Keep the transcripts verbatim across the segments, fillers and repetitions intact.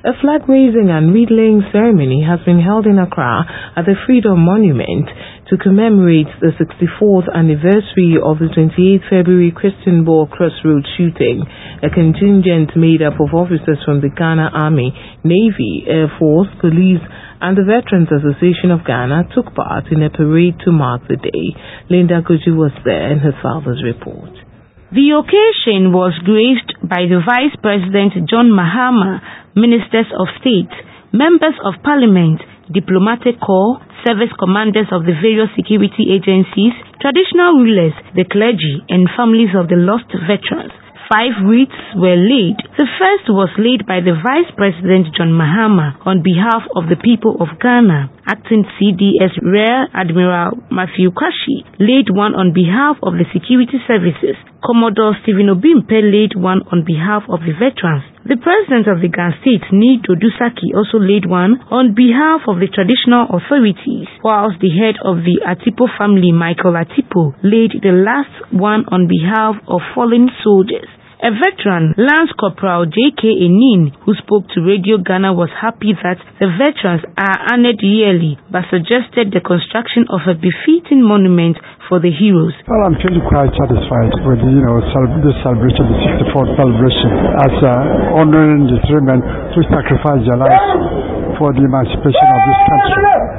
A flag-raising and wreath-laying ceremony has been held in Accra at the Freedom Monument to commemorate the sixty-fourth anniversary of the twenty-eighth February Christian Ball Crossroads shooting. A contingent made up of officers from the Ghana Army, Navy, Air Force, Police, and the Veterans Association of Ghana took part in a parade to mark the day. Linda Goji was there in her father's report. The occasion was graced by the Vice President John Mahama, Ministers of State, Members of Parliament, Diplomatic Corps, Service Commanders of the various security agencies, traditional rulers, the clergy, and families of the lost veterans. Five wreaths were laid. The first was laid by the Vice President John Mahama on behalf of the people of Ghana. Acting C D S Rear Admiral Matthew Kwashi laid one on behalf of the security services. Commodore Stephen Obimpe laid one on behalf of the veterans. The President of the Ghana State, Nido Dusaki, also laid one on behalf of the traditional authorities, whilst the head of the Atipo family, Michael Atipo, laid the last one on behalf of fallen soldiers. A veteran, Lance Corporal J K Enin, who spoke to Radio Ghana, was happy that the veterans are honored yearly, but suggested the construction of a befitting monument for the heroes. Well, I'm feeling quite satisfied with, you know, this celebration, the sixty-fourth celebration, as uh, honoring the three men who sacrificed their lives for the emancipation of this country.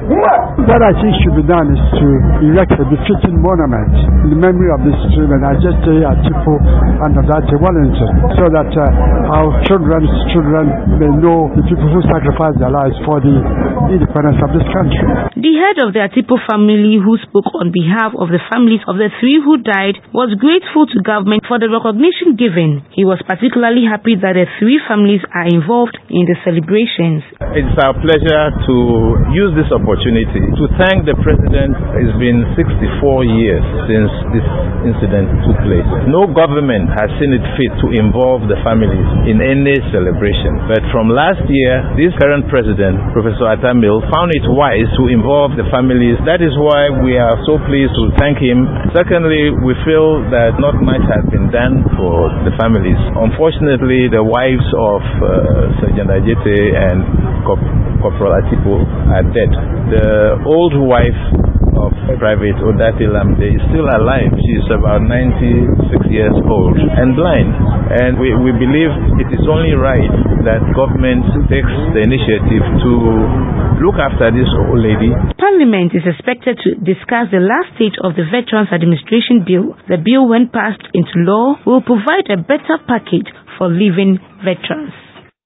What I think should be done is to erect a befitting monument in the memory of these three men, Ajete, Atipo, and Odate Wellington, so that uh, our children's children may know the people who sacrificed their lives for the independence of this country. The head of the Atipo family, who spoke on behalf of the families of the three who died, was grateful to government for the recognition given. He was particularly happy that the three families are involved in the celebrations. It's our pleasure to use this opportunity to thank the President. It's been sixty-four years since this incident took place. No government has seen it fit to involve the families in any celebration. But from last year, this current President, Professor Atta Mills, found it wise to involve the families. That is why we are so pleased to thank him. Secondly, we feel that not much has been done for the families. Unfortunately, the wives of uh, Sergeant Ajete and Corporal Atipo are dead. The old wife of Private Odate Lamde is still alive. She is about ninety-six years old and blind. And we, we believe it is only right that government takes the initiative to look after this old lady. Parliament is expected to discuss the last stage of the Veterans Administration Bill. The bill, when passed into law, will provide a better package for living veterans.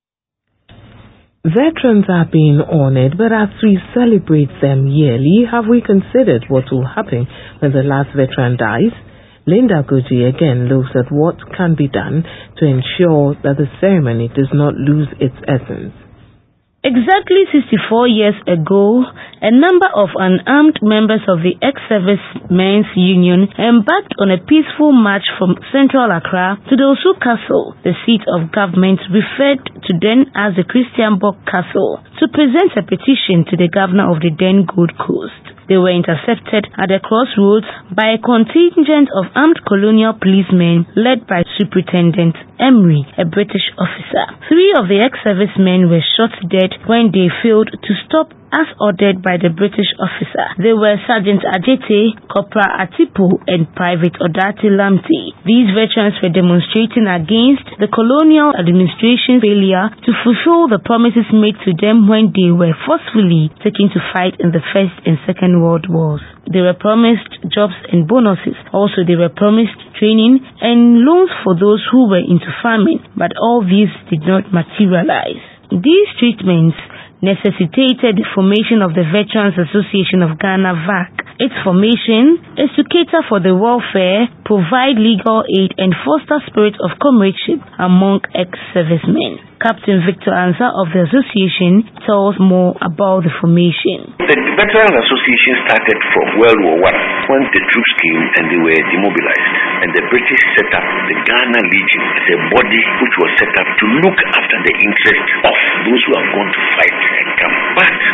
Veterans are being honored, but as we celebrate them yearly, have we considered what will happen when the last veteran dies? Linda Goji again looks at what can be done to ensure that the ceremony does not lose its essence. Exactly sixty-four years ago, a number of unarmed members of the Ex-Servicemen's Union embarked on a peaceful march from central Accra to the Osu Castle, the seat of government referred to then as the Christian Ball Castle, to present a petition to the governor of the then Gold Coast. They were intercepted at the crossroads by a contingent of armed colonial policemen led by Superintendent Emery, a British officer. Three of the ex-servicemen were shot dead when they failed to stop as ordered by the British officer. They were Sergeant Ajete, Corporal Atipo, and Private Odate Lamte. These veterans were demonstrating against the colonial administration's failure to fulfill the promises made to them when they were forcefully taken to fight in the First and Second World Wars. They were promised jobs and bonuses. Also, they were promised training and loans for those who were into farming, but all these did not materialize. These treatments necessitated the formation of the Veterans Association of Ghana, V A C. Its formation is to cater for the welfare, provide legal aid, and foster spirit of comradeship among ex-servicemen. Captain Victor Ansa of the association tells more about the formation. The Veterans Association started from World War One when the troops came and they were demobilized, and the British set up the Ghana Legion as a body which was set up to look after the interests of those who have gone to fight and come. But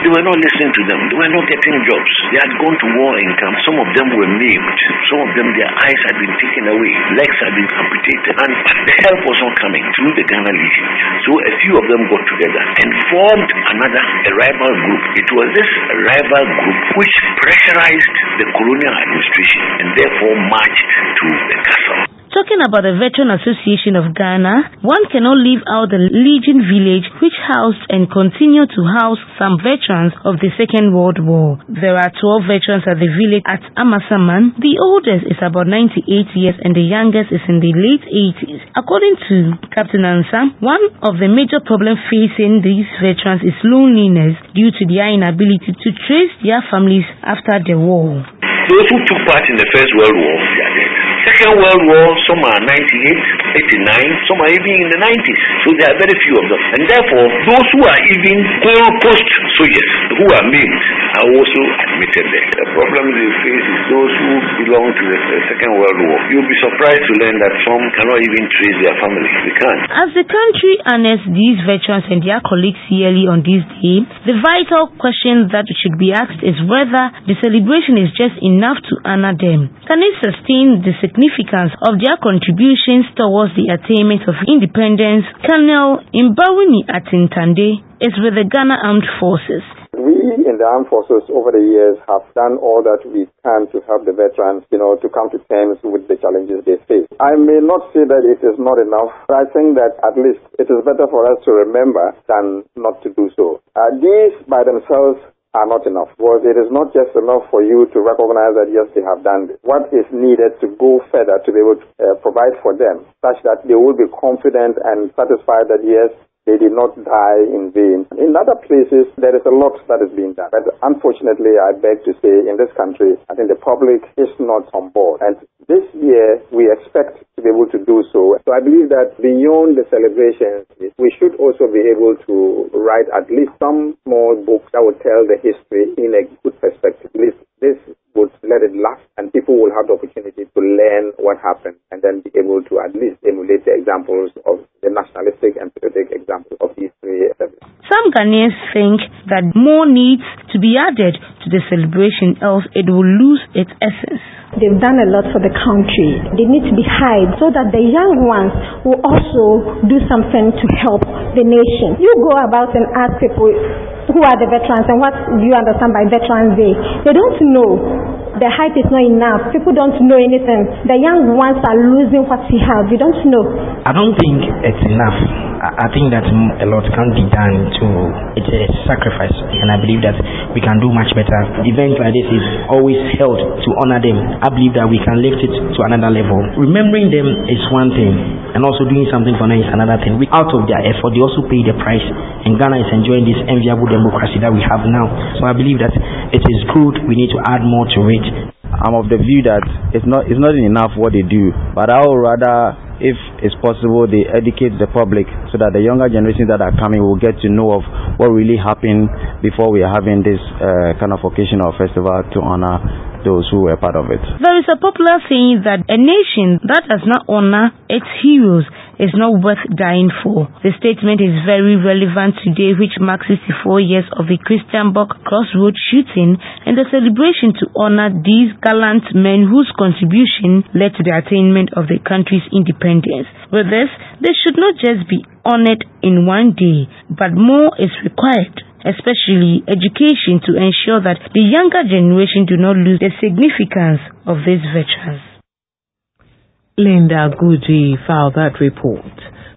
They were not listening to them. They were not getting jobs. They had gone to war in camp. Some of them were maimed. Some of them, their eyes had been taken away. Legs had been amputated. And the help was not coming through the Ghana Legion. So a few of them got together and formed another, a rival group. It was this rival group which pressurized the colonial administration and therefore marched to the castle. Talking about the Veteran Association of Ghana, one cannot leave out the Legion Village, which housed and continued to house some veterans of the Second World War. There are twelve veterans at the village at Amasaman. The oldest is about ninety-eight years and the youngest is in the late eighties. According to Captain Ansah, one of the major problems facing these veterans is loneliness due to their inability to trace their families after the war. Those who took part in the First World War, they are dead. Second World War, some are ninety-eight, eighty-nine, some are even in the nineties. So there are very few of them. And therefore, those who are even post-soldiers, who are maimed, are also admitted there. The problem they face is those who belong to the Second World War. You'll be surprised to learn that some cannot even trace their family. They can't. As the country honors these veterans and their colleagues yearly on this day, the vital question that should be asked is whether the celebration is just enough to honor them. Can it sustain the significance of their contributions towards the attainment of independence? Colonel Imbawini Atintande is with the Ghana Armed Forces. We in the armed forces over the years have done all that we can to help the veterans, you know, to come to terms with the challenges they face. I may not say that it is not enough, but I think that at least it is better for us to remember than not to do so. Uh, these by themselves are not enough, because it is not just enough for you to recognize that yes, they have done this. What is needed to go further to be able to uh, provide for them such that they will be confident and satisfied that yes, they did not die in vain. In other places, there is a lot that is being done. But unfortunately, I beg to say, in this country, I think the public is not on board. And this year, we expect to be able to do so. So I believe that beyond the celebrations, we should also be able to write at least some small books that would tell the history in a good perspective. At least this would let it last, and people will have the opportunity to learn what happened and then be able to at least emulate the examples of the nationalistic and patriotic examples of these three events. Some Ghanaians think that more needs to be added to the celebration, else it will lose its essence. They've done a lot for the country. They need to be hired so that the young ones will also do something to help the nation. You go about and ask people who are the veterans and what do you understand by Veterans Day. They don't know. The height is not enough. People don't know anything. The young ones are losing what we have. We don't know. I don't think it's enough. I, I think that a lot can be done to, it's a sacrifice, and I believe that we can do much better. Events like this is always held to honor them. I believe that we can lift it to another level. Remembering them is one thing, and also doing something for them is another thing. We, out of their effort, they also pay the price, and Ghana is enjoying this enviable democracy that we have now. So I believe that it is good. We need to add more to it. I'm of the view that it's not it's not enough what they do, but I would rather, if it's possible, they educate the public so that the younger generations that are coming will get to know of what really happened before we are having this uh, kind of occasion or festival to honor those who were part of it. There is a popular saying that a nation that does not honor its heroes is not worth dying for. The statement is very relevant today, which marks sixty-four years of the Christiansborg Crossroads shooting and the celebration to honor these gallant men whose contribution led to the attainment of the country's independence. With this, they should not just be honored in one day, but more is required, especially education, to ensure that the younger generation do not lose the significance of these veterans. Linda Guji filed that report.